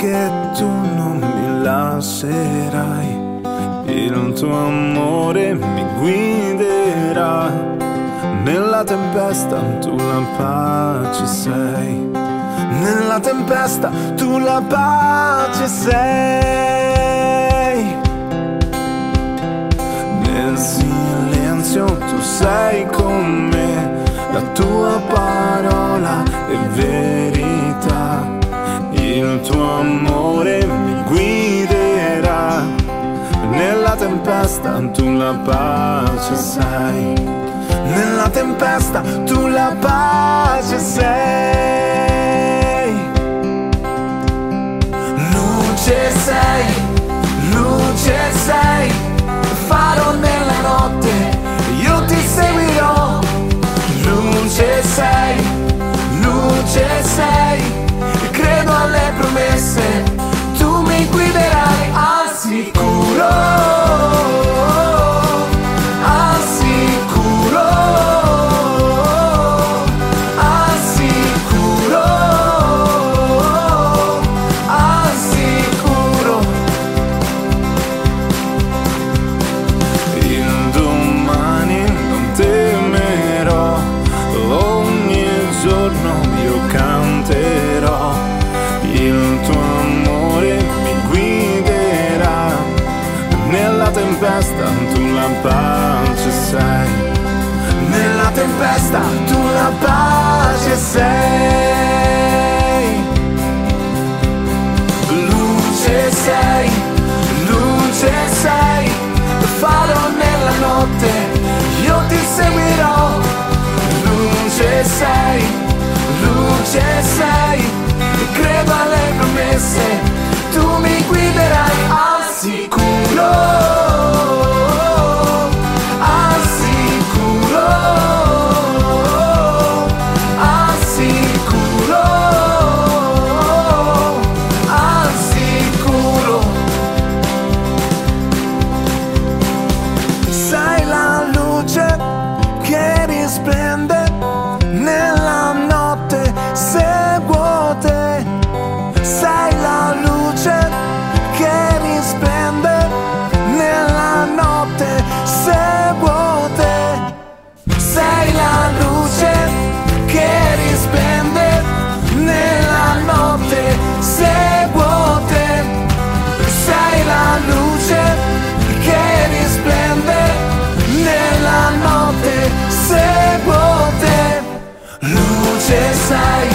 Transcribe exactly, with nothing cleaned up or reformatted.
che tu non mi lascerai, il tuo amore mi guiderà, nella tempesta tu la pace sei, nella tempesta tu la pace sei, nel silenzio tu sei con me, la tua parola è verità, il tuo amore mi guiderà, nella tempesta tu la pace sei, nella tempesta tu la pace sei. Luce sei, luce sei, faro nella notte, io ti seguirò. Luce sei, luce sei, credo alle promesse, tu mi guiderai al sicuro, al sicuro, al sicuro, al sicuro. Il domani non temerò, ogni giorno io canterò, il tuo amore mi guiderà, nella tempesta tu la pace sei, nella tempesta tu la pace sei. Luce sei, luce sei, faro nella notte, io ti seguirò. Luce sei, luce sei, credo alle promesse, tu mi guiderai al sicuro, al sicuro, al sicuro, al sicuro. Sei la luce che risplende nella notte, seguo te. Sei la luce che risplende nella notte, seguo te. Sei la luce che risplende nella notte, seguo te. Sei la luce che risplende nella notte, seguo te. Luce sei,